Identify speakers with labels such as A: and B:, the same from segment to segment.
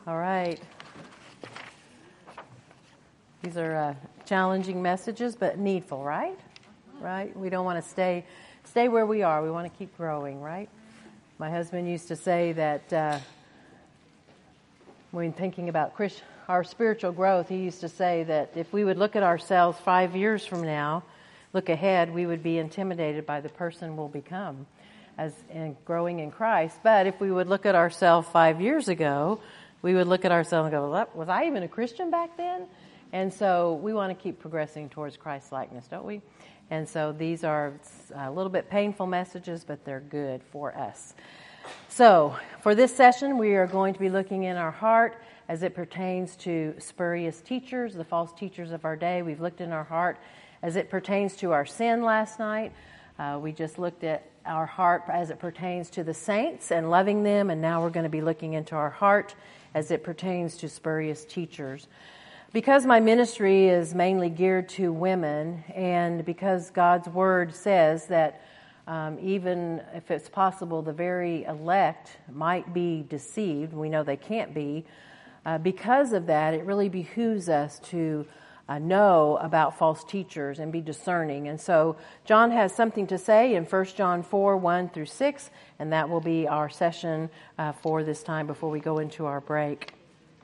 A: All right. These are challenging messages, but needful, right? Right? We don't want to stay where we are. We want to keep growing, right? My husband used to say that when thinking about our spiritual growth, he used to say that if we would look at ourselves 5 years from now, look ahead, we would be intimidated by the person we'll become as in growing in Christ. But if we would look at ourselves 5 years ago, we would look at ourselves and go, was I even a Christian back then? And so we want to keep progressing towards Christ likeness, don't we? And so these are a little bit painful messages, but they're good for us. So for this session, we are going to be looking in our heart as it pertains to spurious teachers, the false teachers of our day. We've looked in our heart as it pertains to our sin last night. We just looked at our heart as it pertains to the saints and loving them, and now we're going to be looking into our heart as it pertains to spurious teachers. Because my ministry is mainly geared to women, and because God's Word says that even if it's possible the very elect might be deceived, we know they can't be, because of that, it really behooves us to know about false teachers and be discerning. And so John has something to say in 1 John 4, 1 through 6, and that will be our session for this time before we go into our break.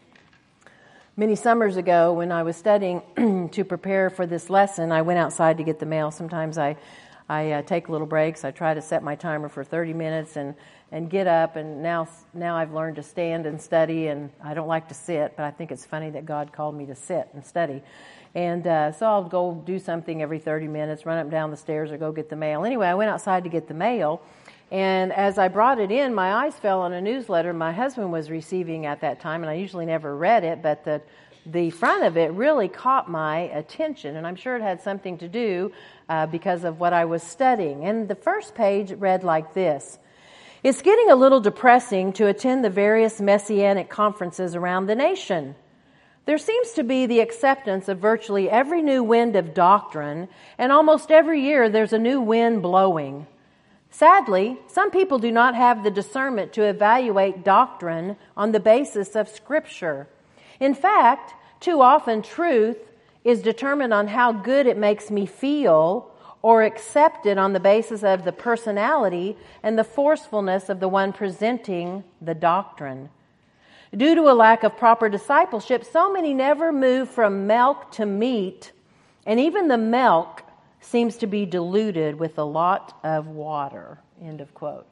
A: Many summers ago, when I was studying to prepare for this lesson, I went outside to get the mail. Sometimes I take little breaks. I try to set my timer for 30 minutes and get up, and now I've learned to stand and study, and I don't like to sit, but I think it's funny that God called me to sit and study. And so I'll go do something every 30 minutes, run up and down the stairs or go get the mail. Anyway, I went outside to get the mail, and as I brought it in, my eyes fell on a newsletter my husband was receiving at that time, and I usually never read it, but the front of it really caught my attention, and I'm sure it had something to do because of what I was studying. And the first page read like this: "It's getting a little depressing to attend the various messianic conferences around the nation. There seems to be the acceptance of virtually every new wind of doctrine, and almost every year there's a new wind blowing. Sadly, some people do not have the discernment to evaluate doctrine on the basis of Scripture. In fact, too often truth is determined on how good it makes me feel or accepted on the basis of the personality and the forcefulness of the one presenting the doctrine. Due to a lack of proper discipleship, so many never move from milk to meat, and even the milk seems to be diluted with a lot of water." End of quote.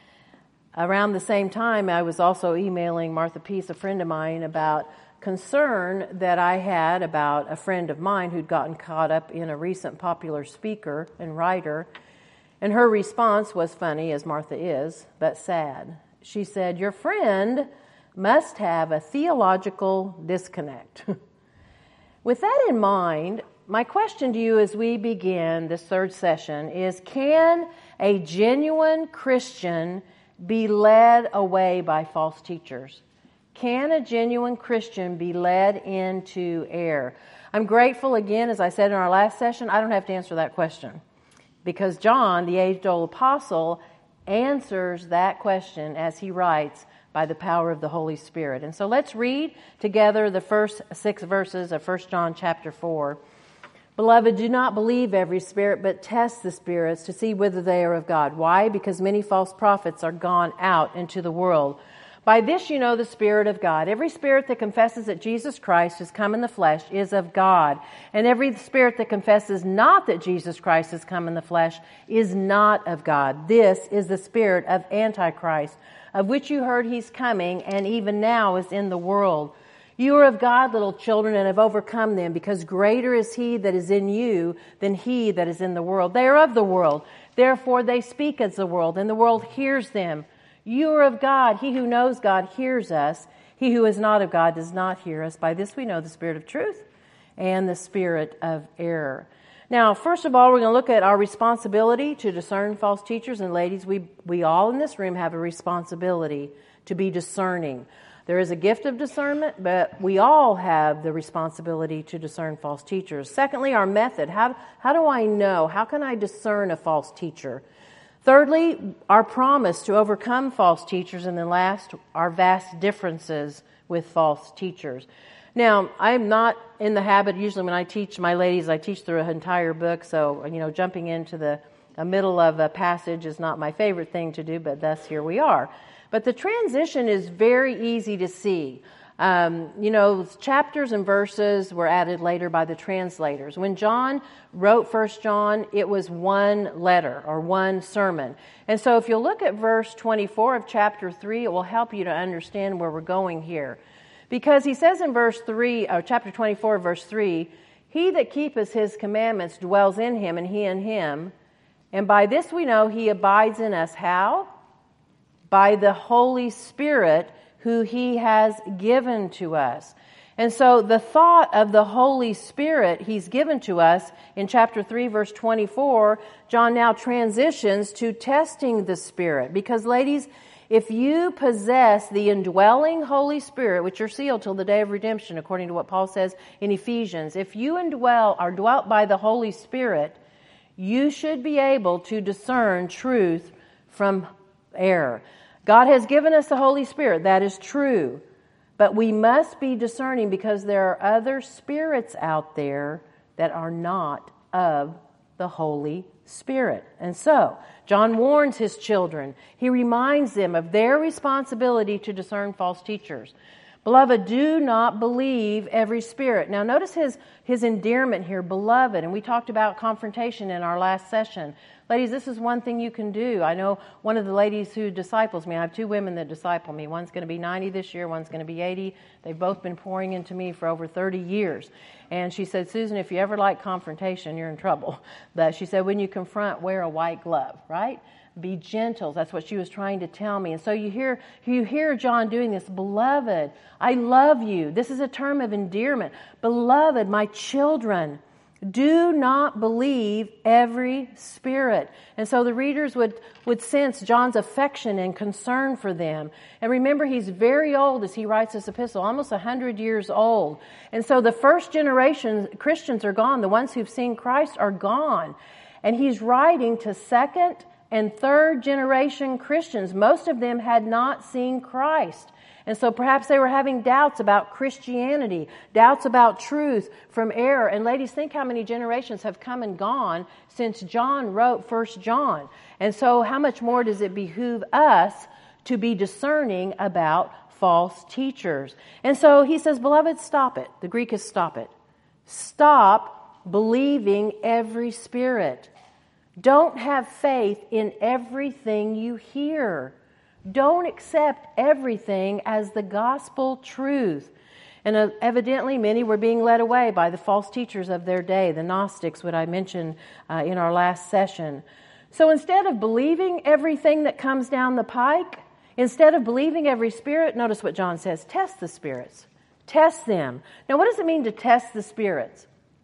A: Around the same time, I was also emailing Martha Peace, a friend of mine, about concern that I had about a friend of mine who'd gotten caught up in a recent popular speaker and writer. And her response was funny, as Martha is, but sad. She said, "Your friend must have a theological disconnect." With that in mind, my question to you as we begin this third session is, can a genuine Christian be led away by false teachers? Can a genuine Christian be led into error? I'm grateful, again, as I said in our last session, I don't have to answer that question, because John, the age-old apostle, answers that question as he writes by the power of the Holy Spirit. And so let's read together the first 6 verses of 1 John chapter 4. "Beloved, do not believe every spirit, but test the spirits to see whether they are of God." Why? Because many false prophets are gone out into the world. "By this you know the Spirit of God. Every spirit that confesses that Jesus Christ has come in the flesh is of God. And every spirit that confesses not that Jesus Christ has come in the flesh is not of God. This is the spirit of Antichrist, of which you heard he's coming, and even now is in the world. You are of God, little children, and have overcome them, because greater is he that is in you than he that is in the world. They are of the world, therefore they speak as the world, and the world hears them. You are of God. He who knows God hears us. He who is not of God does not hear us. By this we know the spirit of truth and the spirit of error." Now, first of all, we're going to look at our responsibility to discern false teachers. And ladies, we all in this room have a responsibility to be discerning. There is a gift of discernment, but we all have the responsibility to discern false teachers. Secondly, our method. How do I know? How can I discern a false teacher? Thirdly, our promise to overcome false teachers. And then last, our vast differences with false teachers. Now, I'm not in the habit, usually when I teach my ladies, I teach through an entire book. So, jumping into the middle of a passage is not my favorite thing to do, but thus here we are. But the transition is very easy to see. Chapters and verses were added later by the translators. When John wrote 1 John, it was one letter or one sermon. And so if you'll look at verse 24 of chapter 3, it will help you to understand where we're going here. Because he says in chapter 24, verse 3, "He that keepeth his commandments dwells in him, and he in him. And by this we know he abides in us." How? By the Holy Spirit, who he has given to us. And so the thought of the Holy Spirit he's given to us in chapter 3, verse 24, John now transitions to testing the Spirit. Because ladies, if you possess the indwelling Holy Spirit, which are sealed till the day of redemption, according to what Paul says in Ephesians, if you are dwelt by the Holy Spirit, you should be able to discern truth from error. God has given us the Holy Spirit. That is true. But we must be discerning because there are other spirits out there that are not of the Holy Spirit. And so, John warns his children. He reminds them of their responsibility to discern false teachers. Beloved, do not believe every spirit. Now notice his endearment here, beloved. And we talked about confrontation in our last session. Ladies, this is one thing you can do. I know one of the ladies who disciples me, I have two women that disciple me. One's going to be 90 this year, one's going to be 80. They've both been pouring into me for over 30 years. And she said, "Susan, if you ever like confrontation, you're in trouble." But she said, when you confront, wear a white glove, right? Be gentle. That's what she was trying to tell me. And so you hear John doing this. Beloved, I love you. This is a term of endearment. Beloved, my children, do not believe every spirit. And so the readers would sense John's affection and concern for them. And remember, he's very old as he writes this epistle, almost 100 years old. And so the first generation Christians are gone. The ones who've seen Christ are gone. And he's writing to second and third generation Christians. Most of them had not seen Christ. And so perhaps they were having doubts about Christianity, doubts about truth from error. And ladies, think how many generations have come and gone since John wrote 1 John. And so how much more does it behoove us to be discerning about false teachers? And so he says, beloved, stop it. The Greek is stop it. Stop believing every spirit. Don't have faith in everything you hear. Don't accept everything as the gospel truth. And evidently many were being led away by the false teachers of their day, the Gnostics, what I mentioned in our last session. So instead of believing everything that comes down the pike, instead of believing every spirit, notice what John says, test the spirits. Test them. Now what does it mean to test the spirits?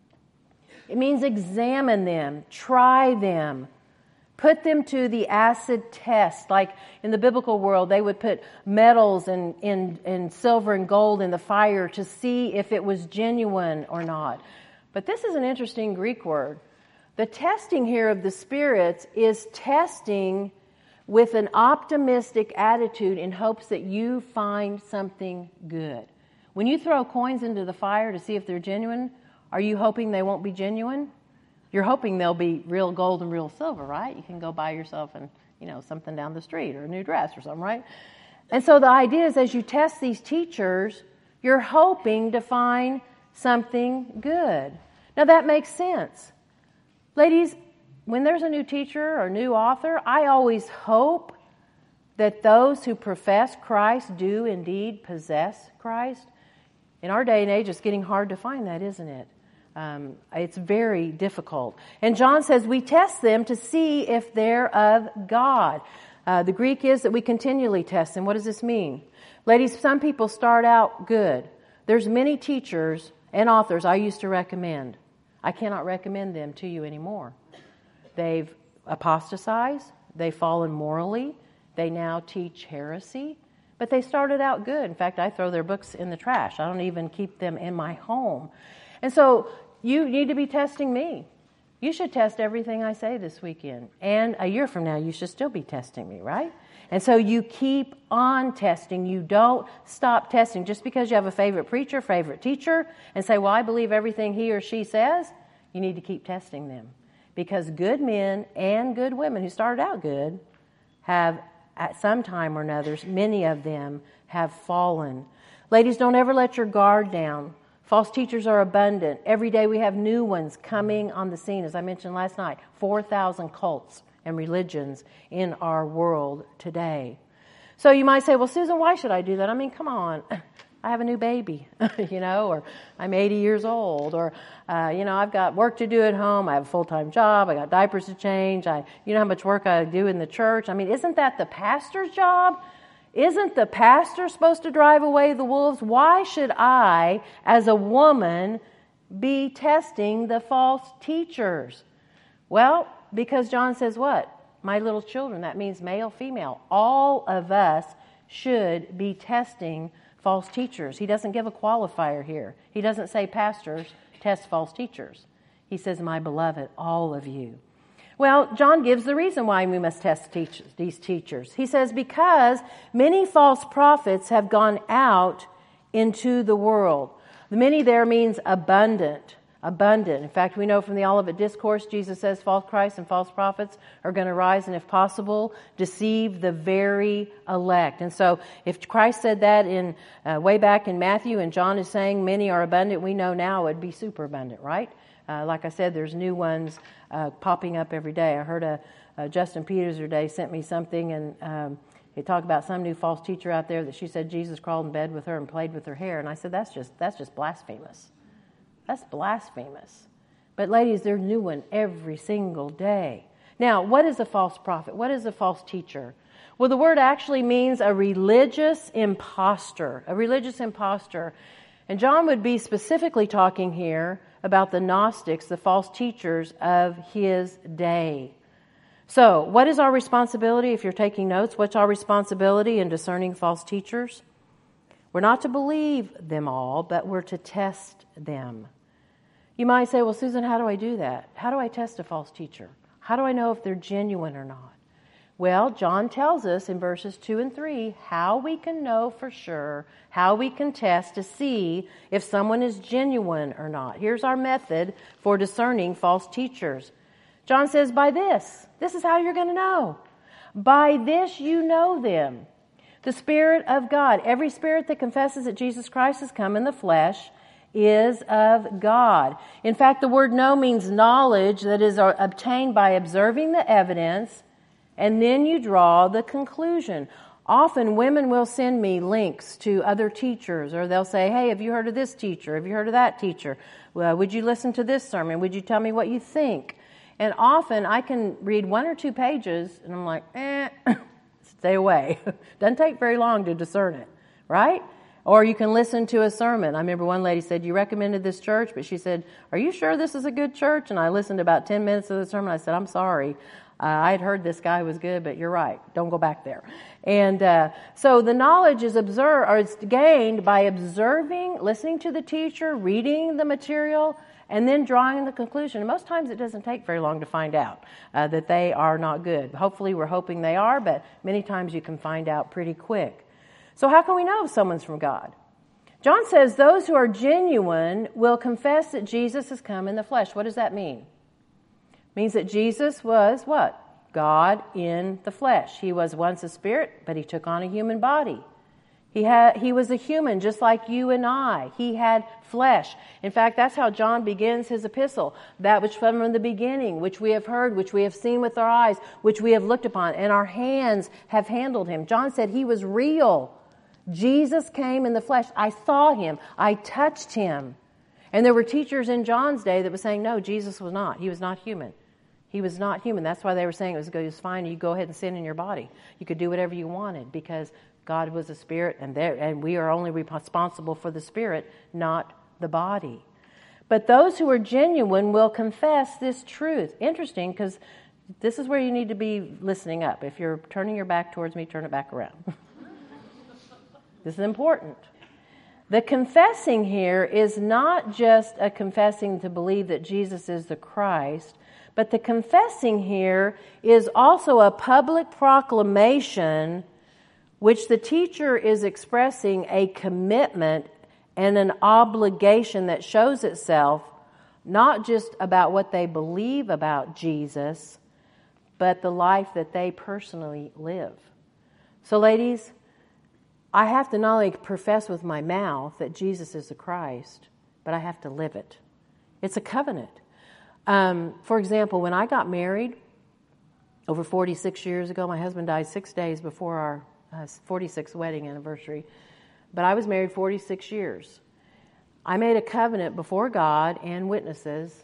A: It means examine them, try them. Put them to the acid test. Like in the biblical world, they would put metals and silver and gold in the fire to see if it was genuine or not. But this is an interesting Greek word. The testing here of the spirits is testing with an optimistic attitude in hopes that you find something good. When you throw coins into the fire to see if they're genuine, are you hoping they won't be genuine? You're hoping they'll be real gold and real silver, right? You can go buy yourself something down the street or a new dress or something, right? And so the idea is as you test these teachers, you're hoping to find something good. Now that makes sense. Ladies, when there's a new teacher or new author, I always hope that those who profess Christ do indeed possess Christ. In our day and age, it's getting hard to find that, isn't it? It's very difficult. And John says we test them to see if they're of God. The Greek is that we continually test them. What does this mean? Ladies, some people start out good. There's many teachers and authors I used to recommend. I cannot recommend them to you anymore. They've apostatized. They've fallen morally. They now teach heresy. But they started out good. In fact, I throw their books in the trash. I don't even keep them in my home. And so you need to be testing me. You should test everything I say this weekend. And a year from now, you should still be testing me, right? And so you keep on testing. You don't stop testing. Just because you have a favorite preacher, favorite teacher, and say, well, I believe everything he or she says, you need to keep testing them. Because good men and good women who started out good have, at some time or another, many of them have fallen. Ladies, don't ever let your guard down. False teachers are abundant. Every day we have new ones coming on the scene. As I mentioned last night, 4,000 cults and religions in our world today. So you might say, well, Susan, why should I do that? I mean, come on. I have a new baby, or I'm 80 years old, or, I've got work to do at home. I have a full-time job. I got diapers to change. You know how much work I do in the church. I mean, isn't that the pastor's job? Isn't the pastor supposed to drive away the wolves? Why should I, as a woman, be testing the false teachers? Well, because John says what? My little children. That means male, female. All of us should be testing false teachers. He doesn't give a qualifier here. He doesn't say pastors test false teachers. He says, my beloved, all of you. Well, John gives the reason why we must test these teachers. He says, because many false prophets have gone out into the world. The many there means abundant. In fact, we know from the Olivet Discourse, Jesus says false Christs and false prophets are going to rise and, if possible, deceive the very elect. And so if Christ said that in way back in Matthew, and John is saying many are abundant, we know now it would be super abundant, right? Like I said, there's new ones popping up every day. I heard Justin Peters today sent me something, and he talked about some new false teacher out there that she said Jesus crawled in bed with her and played with her hair. And I said, that's just blasphemous. That's blasphemous. But ladies, there's a new one every single day. Now, what is a false prophet? What is a false teacher? Well, the word actually means a religious imposter. A religious imposter. And John would be specifically talking here about the Gnostics, the false teachers of his day. So, what is our responsibility? If you're taking notes, what's our responsibility in discerning false teachers? We're not to believe them all, but we're to test them. You might say, well, Susan, how do I do that? How do I test a false teacher? How do I know if they're genuine or not? Well, John tells us in verses 2 and 3 how we can know for sure, how we can test to see if someone is genuine or not. Here's our method for discerning false teachers. John says, by this is how you're going to know. By this you know them. The Spirit of God, every spirit that confesses that Jesus Christ has come in the flesh is of God. In fact, the word know means knowledge that is obtained by observing the evidence, and then you draw the conclusion. Often women will send me links to other teachers, or they'll say, hey, have you heard of this teacher? Have you heard of that teacher? Well, would you listen to this sermon? Would you tell me what you think? And often I can read 1 or 2 pages, and I'm like, stay away. Doesn't take very long to discern it, right? Or you can listen to a sermon. I remember one lady said, you recommended this church, but she said, are you sure this is a good church? And I listened to about 10 minutes of the sermon. I said, I'm sorry. I had heard this guy was good, but you're right. Don't go back there. And so the knowledge is it's gained by observing, listening to the teacher, reading the material, and then drawing the conclusion. And most times it doesn't take very long to find out that they are not good. Hopefully we're hoping they are, but many times you can find out pretty quick. So how can we know if someone's from God? John says those who are genuine will confess that Jesus has come in the flesh. What does that mean? It means that Jesus was what? God in the flesh. He was once a spirit, but he took on a human body. He was a human just like you and I. He had flesh. In fact, that's how John begins his epistle. That which from the beginning, which we have heard, which we have seen with our eyes, which we have looked upon, and our hands have handled him. John said he was real. Jesus came in the flesh. I saw him. I touched him. And there were teachers in John's day that were saying, no, Jesus was not. He was not human. He was not human. That's why they were saying it was fine. You go ahead and sin in your body. You could do whatever you wanted because God was a spirit, and we are only responsible for the spirit, not the body. But those who are genuine will confess this truth. Interesting, because this is where you need to be listening up. If you're turning your back towards me, turn it back around. This is important. The confessing here is not just a confessing to believe that Jesus is the Christ, But the confessing here is also a public proclamation which the teacher is expressing a commitment and an obligation that shows itself not just about what they believe about Jesus, but the life that they personally live. So ladies, I have to not only profess with my mouth that Jesus is the Christ, but I have to live it. It's a covenant. For example, when I got married over 46 years ago, my husband died 6 days before our 46th wedding anniversary, but I was married 46 years. I made a covenant before God and witnesses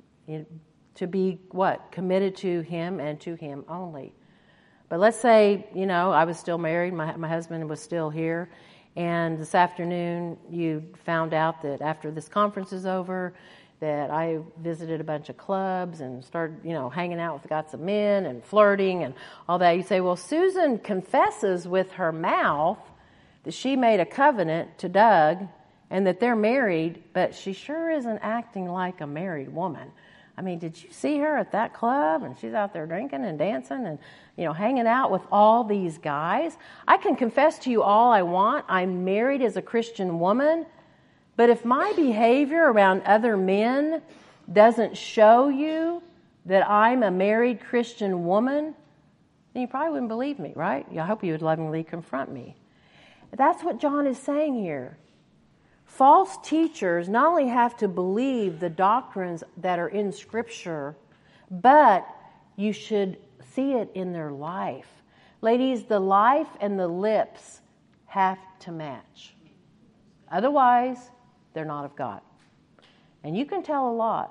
A: to be what? Committed to Him and to Him only. But let's say, I was still married, my husband was still here, and this afternoon you found out that after this conference is over, that I visited a bunch of clubs and started, hanging out with lots of men and flirting and all that. You say, well, Susan confesses with her mouth that she made a covenant to Doug and that they're married, but she sure isn't acting like a married woman. I mean, did you see her at that club? And she's out there drinking and dancing and, hanging out with all these guys. I can confess to you all I want. I'm married as a Christian woman. But if my behavior around other men doesn't show you that I'm a married Christian woman, then you probably wouldn't believe me, right? I hope you would lovingly confront me. That's what John is saying here. False teachers not only have to believe the doctrines that are in Scripture, but you should see it in their life. Ladies, the life and the lips have to match. Otherwise, they're not of God. And you can tell a lot.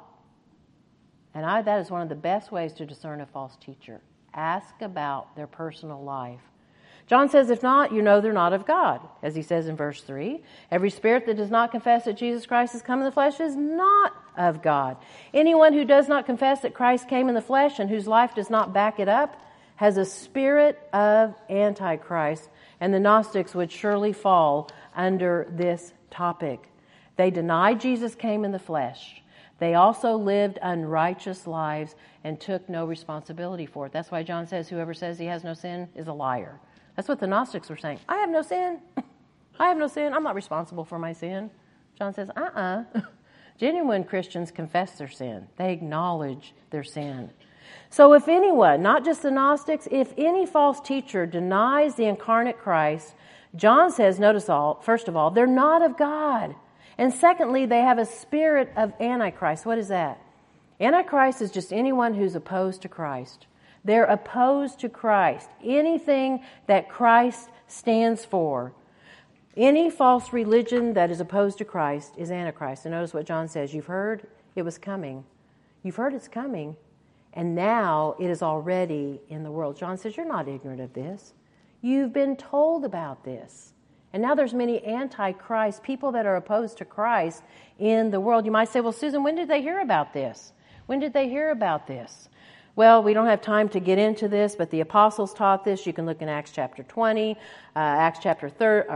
A: And that is one of the best ways to discern a false teacher. Ask about their personal life. John says, if not, you know they're not of God. As he says in verse 3, every spirit that does not confess that Jesus Christ has come in the flesh is not of God. Anyone who does not confess that Christ came in the flesh and whose life does not back it up has a spirit of Antichrist. And the Gnostics would surely fall under this topic. They denied Jesus came in the flesh. They also lived unrighteous lives and took no responsibility for it. That's why John says, whoever says he has no sin is a liar. That's what the Gnostics were saying. I have no sin. I have no sin. I'm not responsible for my sin. John says, Genuine Christians confess their sin. They acknowledge their sin. So if anyone, not just the Gnostics, if any false teacher denies the incarnate Christ, John says, first of all, they're not of God. And secondly, they have a spirit of Antichrist. What is that? Antichrist is just anyone who's opposed to Christ. They're opposed to Christ. Anything that Christ stands for. Any false religion that is opposed to Christ is Antichrist. And notice what John says. You've heard it was coming. You've heard it's coming. And now it is already in the world. John says, you're not ignorant of this. You've been told about this. And now there's many antichrist, people that are opposed to Christ in the world. You might say, well, Susan, when did they hear about this? When did they hear about this? Well, we don't have time to get into this, but the apostles taught this. You can look in Acts chapter 20, Acts chapter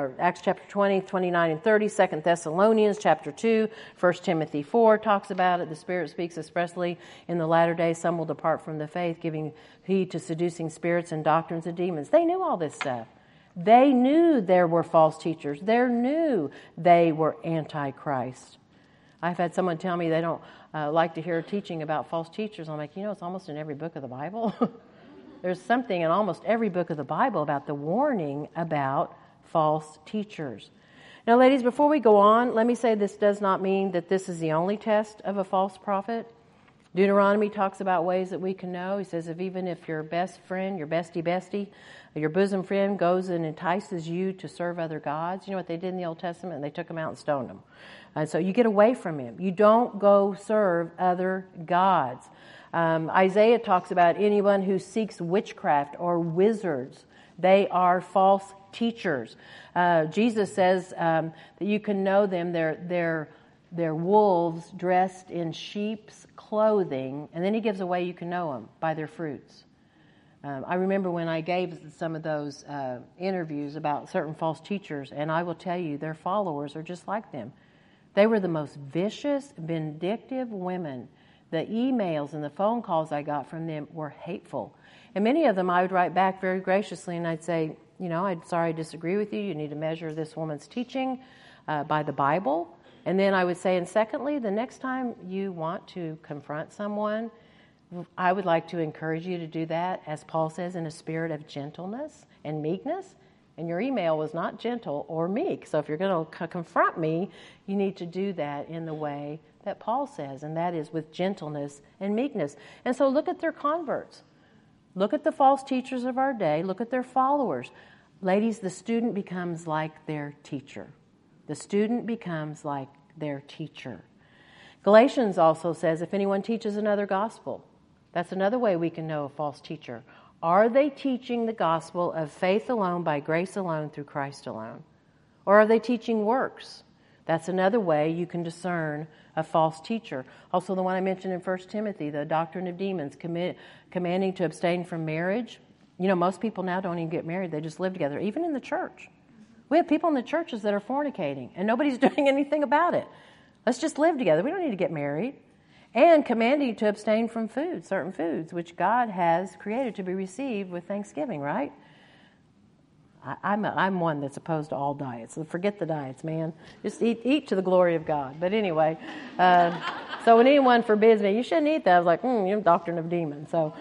A: 20, 29 and 30, 2 Thessalonians chapter 2, 1 Timothy 4 talks about it. The Spirit speaks expressly in the latter days. Some will depart from the faith, giving heed to seducing spirits and doctrines of demons. They knew all this stuff. They knew there were false teachers. They knew they were antichrist. I've had someone tell me they don't like to hear teaching about false teachers. I'm like, it's almost in every book of the Bible. There's something in almost every book of the Bible about the warning about false teachers. Now, ladies, before we go on, let me say this does not mean that this is the only test of a false prophet. Deuteronomy talks about ways that we can know. He says, even if your best friend, your bestie, your bosom friend goes and entices you to serve other gods, you know what they did in the Old Testament? They took them out and stoned them. And so you get away from him. You don't go serve other gods. Isaiah talks about anyone who seeks witchcraft or wizards. They are false teachers. Jesus says that you can know them. They're wolves dressed in sheep's clothing. And then he gives away you can know them by their fruits. I remember when I gave some of those interviews about certain false teachers, and I will tell you, their followers are just like them. They were the most vicious, vindictive women. The emails and the phone calls I got from them were hateful. And many of them I would write back very graciously, and I'd say, I'm sorry I disagree with you. You need to measure this woman's teaching by the Bible. And then I would say, and secondly, the next time you want to confront someone, I would like to encourage you to do that, as Paul says, in a spirit of gentleness and meekness. And your email was not gentle or meek. So if you're going to confront me, you need to do that in the way that Paul says, and that is with gentleness and meekness. And so look at their converts. Look at the false teachers of our day. Look at their followers. Ladies, the student becomes like their teacher. The student becomes like their teacher. Galatians also says, if anyone teaches another gospel, that's another way we can know a false teacher. Are they teaching the gospel of faith alone, by grace alone, through Christ alone? Or are they teaching works? That's another way you can discern a false teacher. Also, the one I mentioned in 1 Timothy, the doctrine of demons, commanding to abstain from marriage. Most people now don't even get married. They just live together, even in the church. We have people in the churches that are fornicating, and nobody's doing anything about it. Let's just live together. We don't need to get married. And commanding to abstain from food, certain foods, which God has created to be received with thanksgiving, right? I'm one that's opposed to all diets. So forget the diets, man. Just eat to the glory of God. But anyway, so when anyone forbids me, you shouldn't eat that, I was like, you're doctrine of demons. So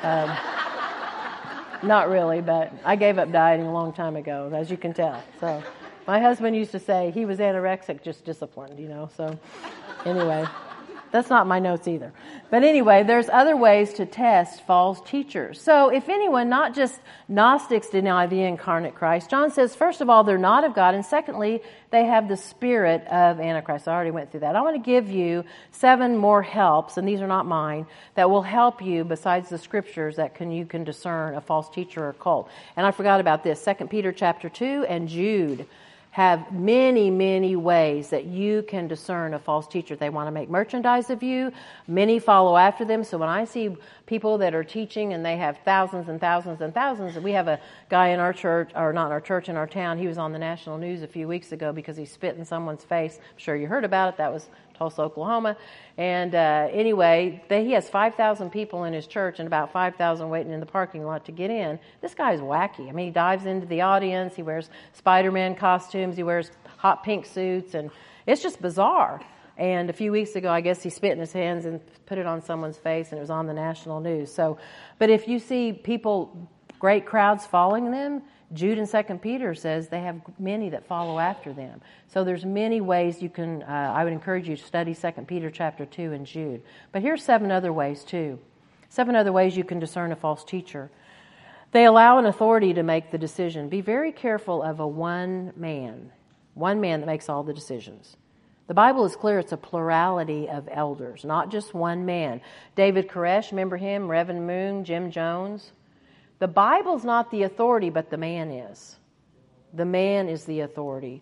A: not really, but I gave up dieting a long time ago, as you can tell. So my husband used to say he was anorexic, just disciplined, So anyway, that's not my notes either. But anyway, there's other ways to test false teachers. So if anyone, not just Gnostics, deny the incarnate Christ, John says, first of all, they're not of God, and secondly, they have the spirit of Antichrist. I already went through that. I want to give you 7 more helps, and these are not mine, that will help you besides the scriptures that you can discern a false teacher or cult. And I forgot about this. 2 Peter chapter 2 and Jude have many, many ways that you can discern a false teacher. They want to make merchandise of you. Many follow after them. So when I see people that are teaching and they have thousands and thousands and thousands, we have a guy in our church, or not in our church, in our town. He was on the national news a few weeks ago because he spit in someone's face. I'm sure you heard about it. That was Tulsa, Oklahoma. And anyway, he has 5,000 people in his church and about 5,000 waiting in the parking lot to get in. This guy's wacky. I mean, he dives into the audience. He wears Spider-Man costumes. He wears hot pink suits. And it's just bizarre. And a few weeks ago, I guess he spit in his hands and put it on someone's face, and it was on the national news. So, but if you see people, great crowds following them, Jude and 2 Peter says they have many that follow after them. So there's many ways you can, I would encourage you to study 2 Peter chapter 2 and Jude. But here's 7 other ways too. 7 other ways you can discern a false teacher. They allow an authority to make the decision. Be very careful of a one man that makes all the decisions. The Bible is clear it's a plurality of elders, not just one man. David Koresh, remember him? Reverend Moon, Jim Jones. The Bible's not the authority, but the man is. The man is the authority.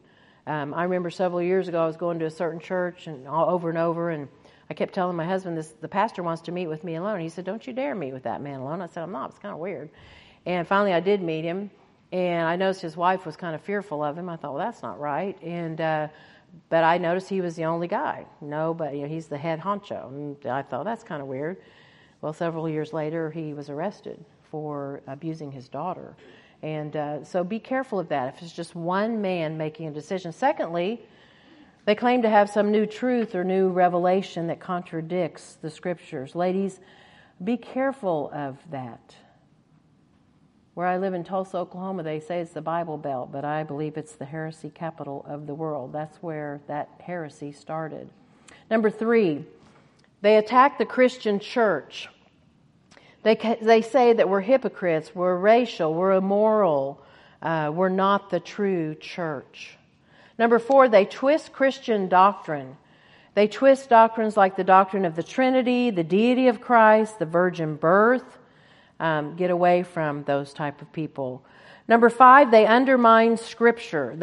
A: I remember several years ago I was going to a certain church and over, and I kept telling my husband, the pastor wants to meet with me alone. He said, don't you dare meet with that man alone. I said, I'm not. It's kind of weird. And finally I did meet him, and I noticed his wife was kind of fearful of him. I thought, well, that's not right. And but I noticed he was the only guy. No, but he's the head honcho. And I thought, that's kind of weird. Well, several years later, he was arrested for abusing his daughter. And so be careful of that if it's just one man making a decision. Secondly, they claim to have some new truth or new revelation that contradicts the scriptures. Ladies, be careful of that. Where I live in Tulsa, Oklahoma, they say it's the Bible Belt, but I believe it's the heresy capital of the world. That's where that heresy started. Number 3, they attack the Christian church. They say that we're hypocrites, we're racial, we're immoral, we're not the true church. Number 4, they twist Christian doctrine. They twist doctrines like the doctrine of the Trinity, the deity of Christ, the virgin birth. Get away from those type of people. Number 5, they undermine Scripture.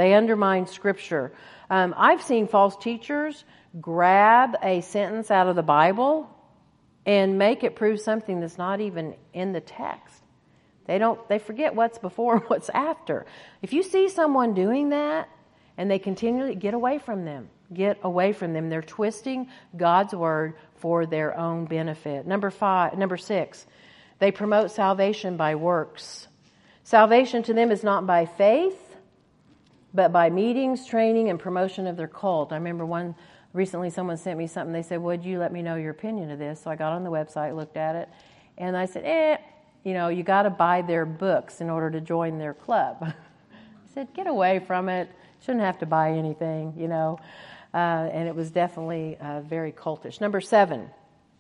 A: I've seen false teachers grab a sentence out of the Bible and make it prove something that's not even in the text. They forget what's before and what's after. If you see someone doing that, And they continually get away from them. Get away from them. They're twisting God's word for their own benefit. Number 6, they promote salvation by works. Salvation to them is not by faith, but by meetings, training, and promotion of their cult. I remember recently someone sent me something. They said, would you let me know your opinion of this? So I got on the website, looked at it, and I said, you got to buy their books in order to join their club. I said, get away from it. Shouldn't have to buy anything, and it was definitely very cultish. Number 7,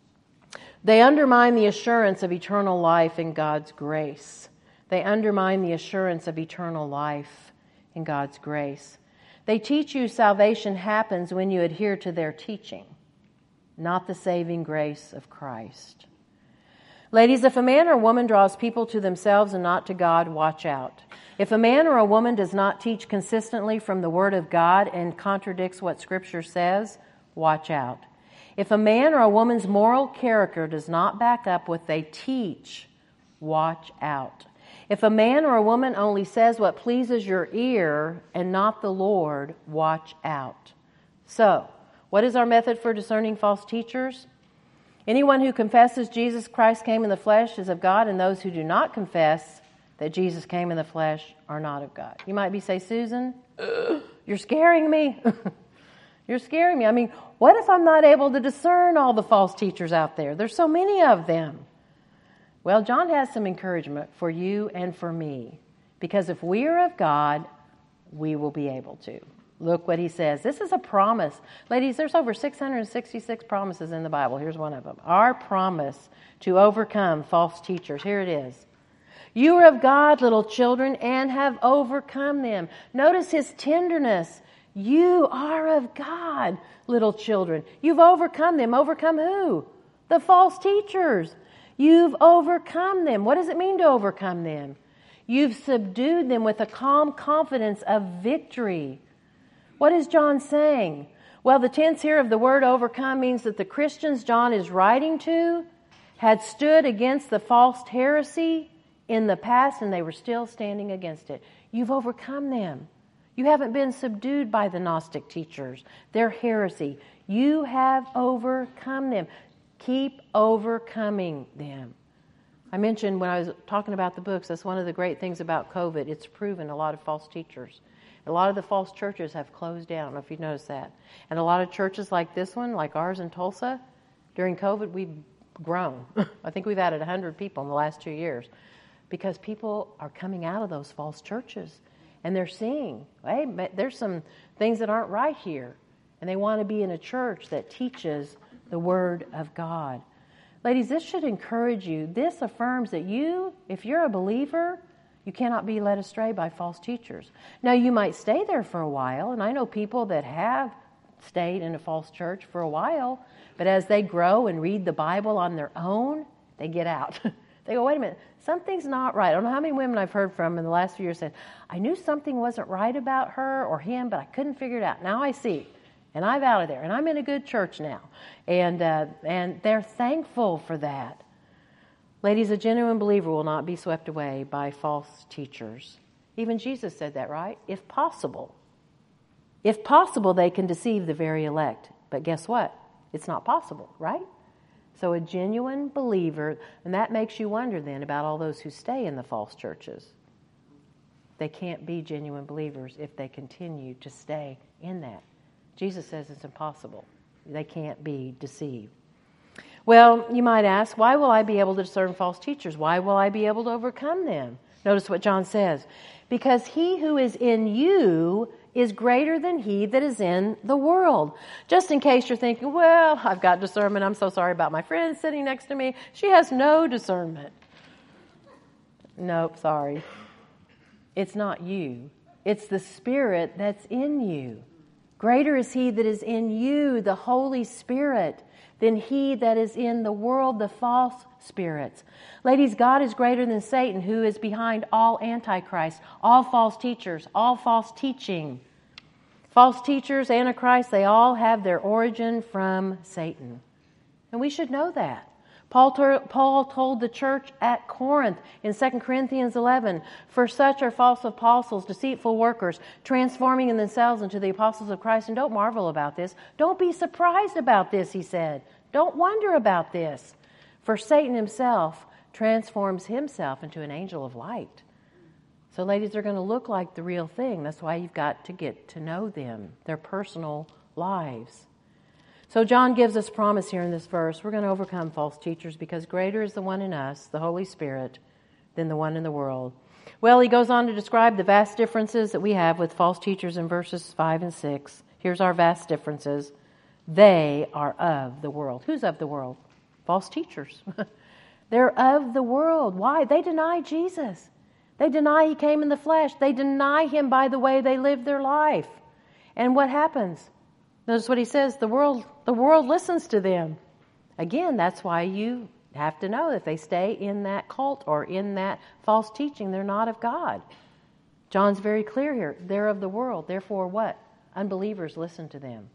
A: they undermine the assurance of eternal life in God's grace. They undermine the assurance of eternal life in God's grace. They teach you salvation happens when you adhere to their teaching, not the saving grace of Christ. Ladies, if a man or woman draws people to themselves and not to God, watch out. If a man or a woman does not teach consistently from the Word of God and contradicts what Scripture says, watch out. If a man or a woman's moral character does not back up what they teach, watch out. If a man or a woman only says what pleases your ear and not the Lord, watch out. So, what is our method for discerning false teachers? Anyone who confesses Jesus Christ came in the flesh is of God, and those who do not confess that Jesus came in the flesh are not of God. You might say, Susan, you're scaring me. You're scaring me. I mean, what if I'm not able to discern all the false teachers out there? There's so many of them. Well, John has some encouragement for you and for me, because if we are of God, we will be able to. Look what he says. This is a promise. Ladies, there's over 666 promises in the Bible. Here's one of them. Our promise to overcome false teachers. Here it is. You are of God, little children, and have overcome them. Notice his tenderness. You are of God, little children. You've overcome them. Overcome who? The false teachers. You've overcome them. What does it mean to overcome them? You've subdued them with a calm confidence of victory. What is John saying? Well, the tense here of the word overcome means that the Christians John is writing to had stood against the false heresy in the past, and they were still standing against it. You've overcome them. You haven't been subdued by the Gnostic teachers, their heresy. You have overcome them. Keep overcoming them. I mentioned when I was talking about the books, that's one of the great things about COVID. It's proven a lot of false teachers. A lot of the false churches have closed down. I don't know if you've noticed that. And a lot of churches like this one, like ours in Tulsa, during COVID, we've grown. I think we've added 100 people in the last 2 years because people are coming out of those false churches and they're seeing, hey, there's some things that aren't right here. And they want to be in a church that teaches the Word of God. Ladies, this should encourage you. This affirms that you, if you're a believer, you cannot be led astray by false teachers. Now, you might stay there for a while, and I know people that have stayed in a false church for a while, but as they grow and read the Bible on their own, they get out. They go, wait a minute, something's not right. I don't know how many women I've heard from in the last few years said, I knew something wasn't right about her or him, but I couldn't figure it out. Now I see. And I'm out of there, and I'm in a good church now. And they're thankful for that. Ladies, a genuine believer will not be swept away by false teachers. Even Jesus said that, right? If possible. If possible, they can deceive the very elect. But guess what? It's not possible, right? So a genuine believer, and that makes you wonder then about all those who stay in the false churches. They can't be genuine believers if they continue to stay in that. Jesus says it's impossible. They can't be deceived. Well, you might ask, why will I be able to discern false teachers? Why will I be able to overcome them? Notice what John says. Because he who is in you is greater than he that is in the world. Just in case you're thinking, well, I've got discernment. I'm so sorry about my friend sitting next to me. She has no discernment. Nope, sorry. It's not you. It's the Spirit that's in you. Greater is he that is in you, the Holy Spirit, than he that is in the world, the false spirits. Ladies, God is greater than Satan, who is behind all antichrist, all false teachers, all false teaching. False teachers, antichrist, they all have their origin from Satan. And we should know that. Paul told the church at Corinth in 2 Corinthians 11, "For such are false apostles, deceitful workers, transforming in themselves into the apostles of Christ." And don't marvel about this. Don't be surprised about this, he said. Don't wonder about this. For Satan himself transforms himself into an angel of light. So ladies, they're going to look like the real thing. That's why you've got to get to know them, their personal lives. So John gives us promise here in this verse. We're going to overcome false teachers because greater is the one in us, the Holy Spirit, than the one in the world. Well, he goes on to describe the vast differences that we have with false teachers in verses 5 and 6. Here's our vast differences. They are of the world. Who's of the world? False teachers. They're of the world. Why? They deny Jesus. They deny he came in the flesh. They deny him by the way they live their life. And what happens? Notice what he says, the world listens to them. Again, that's why you have to know if they stay in that cult or in that false teaching, they're not of God. John's very clear here. They're of the world. Therefore, what? Unbelievers listen to them.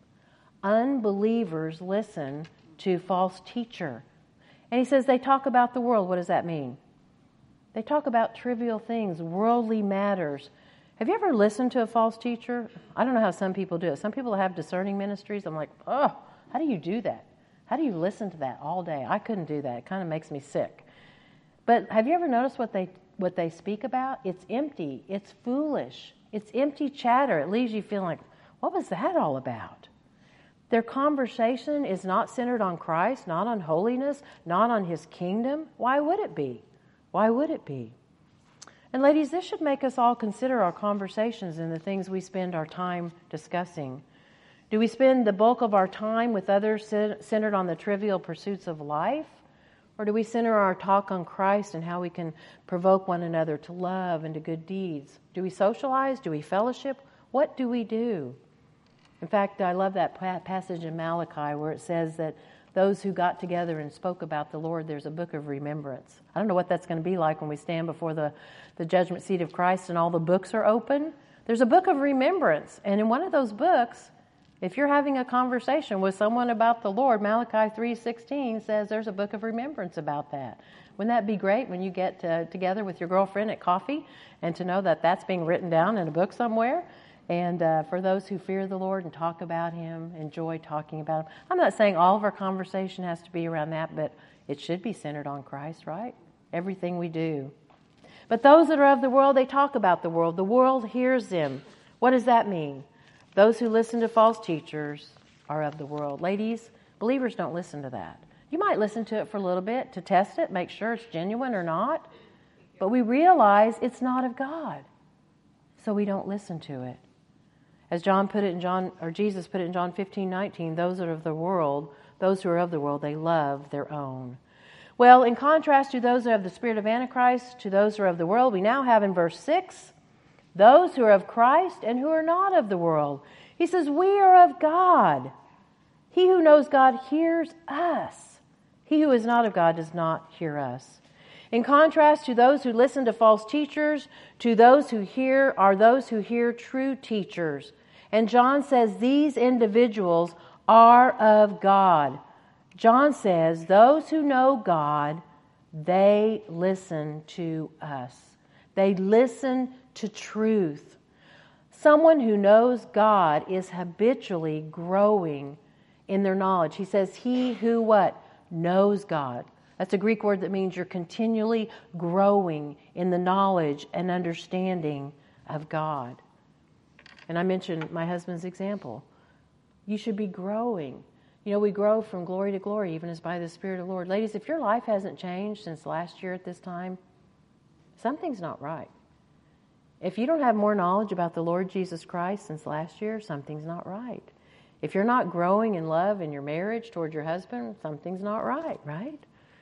A: Unbelievers listen to false teacher. And he says they talk about the world. What does that mean? They talk about trivial things, worldly matters. Have you ever listened to a false teacher? I don't know how some people do it. Some people have discerning ministries. I'm like, oh, how do you do that? How do you listen to that all day? I couldn't do that. It kind of makes me sick. But have you ever noticed what they speak about? It's empty. It's foolish. It's empty chatter. It leaves you feeling like, what was that all about? Their conversation is not centered on Christ, not on holiness, not on his kingdom. Why would it be? Why would it be? And ladies, this should make us all consider our conversations and the things we spend our time discussing. Do we spend the bulk of our time with others centered on the trivial pursuits of life? Or do we center our talk on Christ and how we can provoke one another to love and to good deeds? Do we socialize? Do we fellowship? What do we do? In fact, I love that passage in Malachi where it says that those who got together and spoke about the Lord, there's a book of remembrance. I don't know what that's going to be like when we stand before the judgment seat of Christ and all the books are open. There's a book of remembrance. And in one of those books, if you're having a conversation with someone about the Lord, Malachi 3:16 says there's a book of remembrance about that. Wouldn't that be great when you get together with your girlfriend at coffee and to know that that's being written down in a book somewhere? And for those who fear the Lord and talk about him, enjoy talking about him. I'm not saying all of our conversation has to be around that, but it should be centered on Christ, right? Everything we do. But those that are of the world, they talk about the world. The world hears them. What does that mean? Those who listen to false teachers are of the world. Ladies, believers don't listen to that. You might listen to it for a little bit to test it, make sure it's genuine or not. But we realize it's not of God. So we don't listen to it. As Jesus put it in John 15:19, those that are of the world, those who are of the world, they love their own. Well, in contrast to those who have the spirit of Antichrist, to those who are of the world, we now have in verse 6, those who are of Christ and who are not of the world. He says, we are of God. He who knows God hears us. He who is not of God does not hear us. In contrast to those who listen to false teachers, to those who hear are those who hear true teachers. And John says these individuals are of God. John says those who know God, they listen to us. They listen to truth. Someone who knows God is habitually growing in their knowledge. He says he who what? Knows God. That's a Greek word that means you're continually growing in the knowledge and understanding of God. And I mentioned my husband's example. You should be growing. You know, we grow from glory to glory, even as by the Spirit of the Lord. Ladies, if your life hasn't changed since last year at this time, something's not right. If you don't have more knowledge about the Lord Jesus Christ since last year, something's not right. If you're not growing in love in your marriage toward your husband, something's not right, right?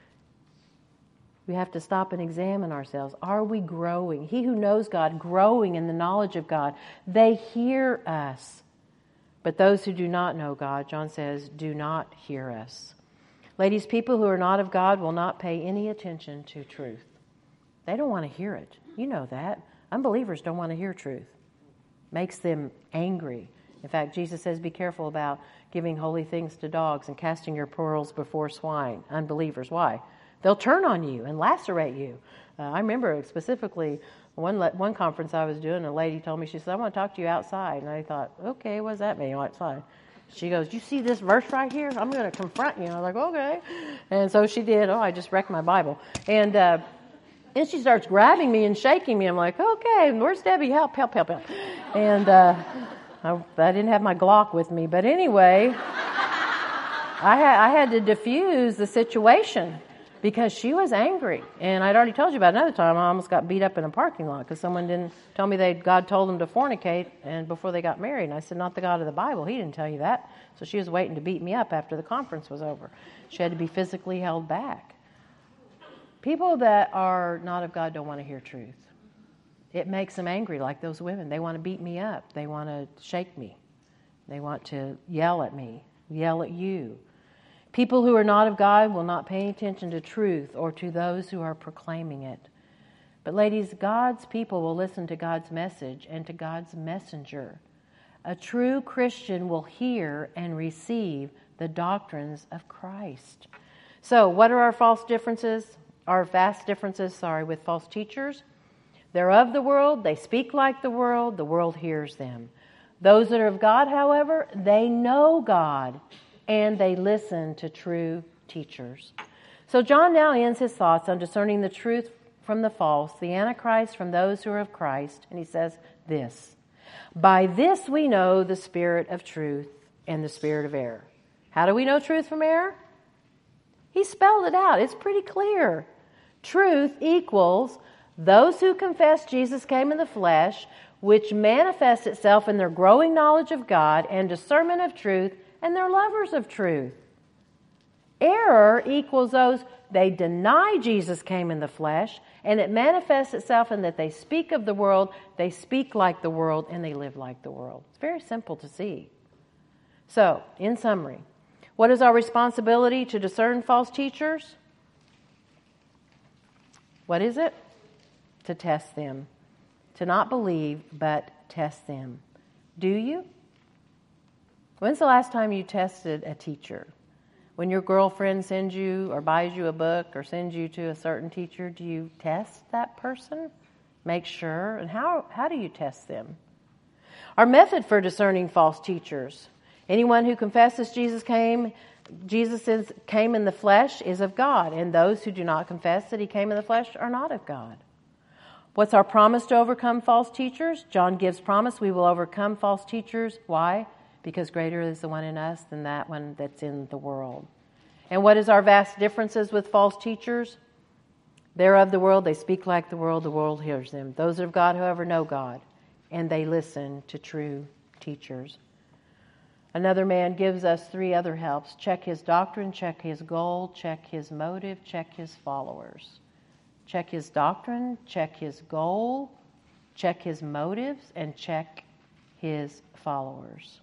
A: We have to stop and examine ourselves. Are we growing? He who knows God, growing in the knowledge of God, they hear us. But those who do not know God, John says, do not hear us. Ladies, people who are not of God will not pay any attention to truth. They don't want to hear it. You know that. Unbelievers don't want to hear truth. Makes them angry. In fact, Jesus says, be careful about giving holy things to dogs and casting your pearls before swine, unbelievers. Why? They'll turn on you and lacerate you. I remember specifically one conference I was doing, a lady told me, she said, I want to talk to you outside. And I thought, okay, what does that mean, outside? She goes, you see this verse right here? I'm going to confront you. I was like, okay. And so she did. Oh, I just wrecked my Bible. And she starts grabbing me and shaking me. I'm like, okay, where's Debbie? Help. And I didn't have my Glock with me. But anyway, I had to diffuse the situation because she was angry. And I'd already told you about another time I almost got beat up in a parking lot because someone didn't tell me God told them to fornicate and before they got married. And I said, not the God of the Bible. He didn't tell you that. So she was waiting to beat me up after the conference was over. She had to be physically held back. People that are not of God don't want to hear truth. It makes them angry, like those women. They want to beat me up. They want to shake me. They want to yell at me, yell at you. People who are not of God will not pay attention to truth or to those who are proclaiming it. But ladies, God's people will listen to God's message and to God's messenger. A true Christian will hear and receive the doctrines of Christ. So, what are our vast differences, with false teachers? They're of the world, they speak like the world hears them. Those that are of God, however, they know God, and they listen to true teachers. So John now ends his thoughts on discerning the truth from the false, the Antichrist from those who are of Christ, and he says this, by this we know the spirit of truth and the spirit of error. How do we know truth from error? He spelled it out. It's pretty clear. Truth equals those who confess Jesus came in the flesh, which manifests itself in their growing knowledge of God and discernment of truth, and they're lovers of truth. Error equals those they deny Jesus came in the flesh, and it manifests itself in that they speak of the world, they speak like the world, and they live like the world. It's very simple to see. So, in summary, what is our responsibility to discern false teachers? What is it? To test them. To not believe, but test them. Do you? When's the last time you tested a teacher? When your girlfriend sends you or buys you a book or sends you to a certain teacher, do you test that person? Make sure. And how do you test them? Our method for discerning false teachers. Anyone who confesses Jesus came in the flesh is of God, and those who do not confess that he came in the flesh are not of God. What's our promise to overcome false teachers? John gives promise we will overcome false teachers. Why? Because greater is the one in us than that one that's in the world. And what is our vast differences with false teachers? They're of the world, they speak like the world hears them. Those of God, however, know God, and they listen to true teachers. Another man gives us 3 other helps. Check his doctrine, check his goal, check his motive, check his followers. Check his doctrine, check his goal, check his motives, and check his followers.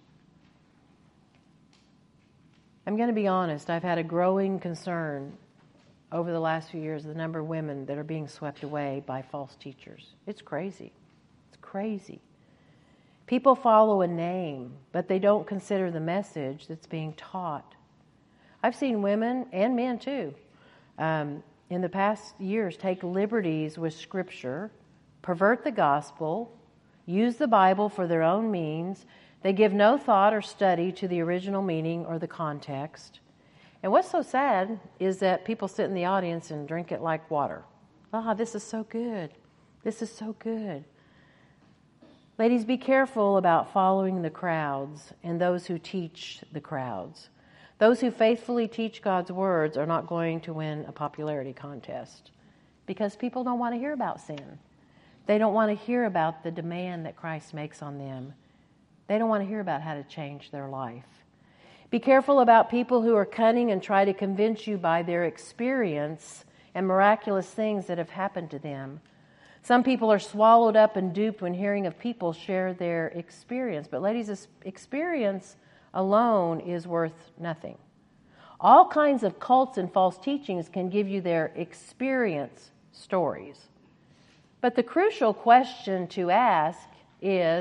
A: I'm going to be honest, I've had a growing concern over the last few years, the number of women that are being swept away by false teachers. It's crazy. It's crazy. People follow a name, but they don't consider the message that's being taught. I've seen women, and men too, in the past years take liberties with Scripture, pervert the gospel, use the Bible for their own means. They give no thought or study to the original meaning or the context. And what's so sad is that people sit in the audience and drink it like water. This is so good. This is so good. Ladies, be careful about following the crowds and those who teach the crowds. Those who faithfully teach God's words are not going to win a popularity contest because people don't want to hear about sin. They don't want to hear about the demand that Christ makes on them. They don't want to hear about how to change their life. Be careful about people who are cunning and try to convince you by their experience and miraculous things that have happened to them. Some people are swallowed up and duped when hearing of people share their experience. But ladies, this experience alone is worth nothing. All kinds of cults and false teachings can give you their experience stories. But the crucial question to ask is,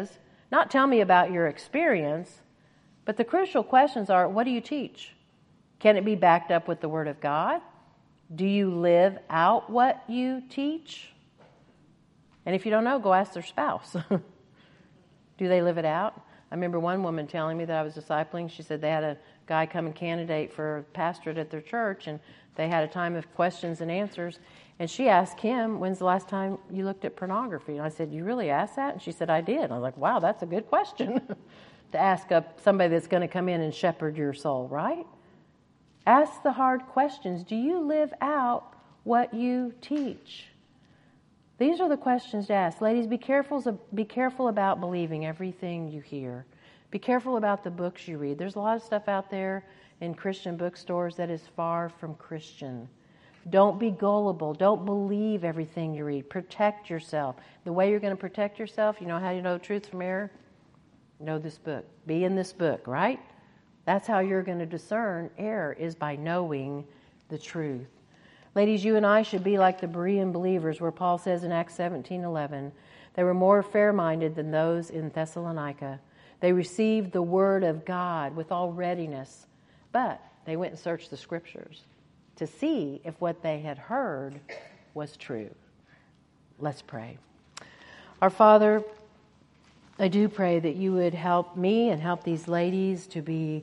A: Not tell me about your experience, but the crucial questions are, what do you teach? Can it be backed up with the Word of God? Do you live out what you teach? And if you don't know, go ask their spouse. Do they live it out? I remember one woman telling me that I was discipling. She said they had a guy come and candidate for pastorate at their church, and they had a time of questions and answers. And she asked him, when's the last time you looked at pornography? And I said, you really asked that? And she said, I did. And I was like, wow, that's a good question to ask somebody that's going to come in and shepherd your soul, right? Ask the hard questions. Do you live out what you teach? These are the questions to ask. Ladies, be careful about believing everything you hear. Be careful about the books you read. There's a lot of stuff out there in Christian bookstores that is far from Christian. Don't be gullible. Don't believe everything you read. Protect yourself. The way you're going to protect yourself, you know how you know truth from error? Know this book. Be in this book, right? That's how you're going to discern error, is by knowing the truth. Ladies, you and I should be like the Berean believers, where Paul says in Acts 17:11, they were more fair-minded than those in Thessalonica. They received the word of God with all readiness, but they went and searched the Scriptures to see if what they had heard was true. Let's pray. Our Father, I do pray that you would help me and help these ladies to be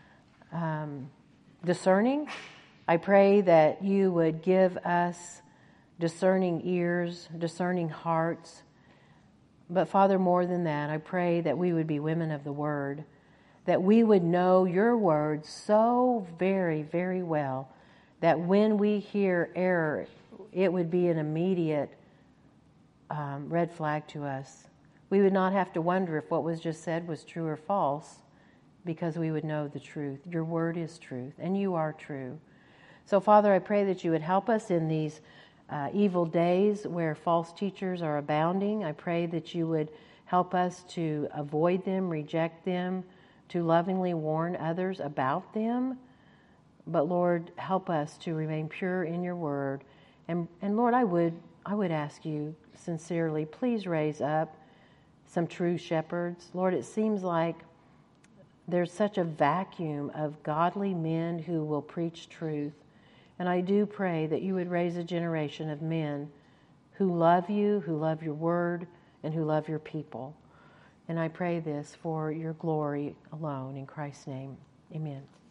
A: discerning. I pray that you would give us discerning ears, discerning hearts. But Father, more than that, I pray that we would be women of the Word, that we would know your Word so very, very well, that when we hear error, it would be an immediate red flag to us. We would not have to wonder if what was just said was true or false, because we would know the truth. Your Word is truth, and you are true. So, Father, I pray that you would help us in these evil days where false teachers are abounding. I pray that you would help us to avoid them, reject them, to lovingly warn others about them. But, Lord, help us to remain pure in your word. And Lord, I would ask you sincerely, please raise up some true shepherds. Lord, it seems like there's such a vacuum of godly men who will preach truth. And I do pray that you would raise a generation of men who love you, who love your word, and who love your people. And I pray this for your glory alone. In Christ's name, amen.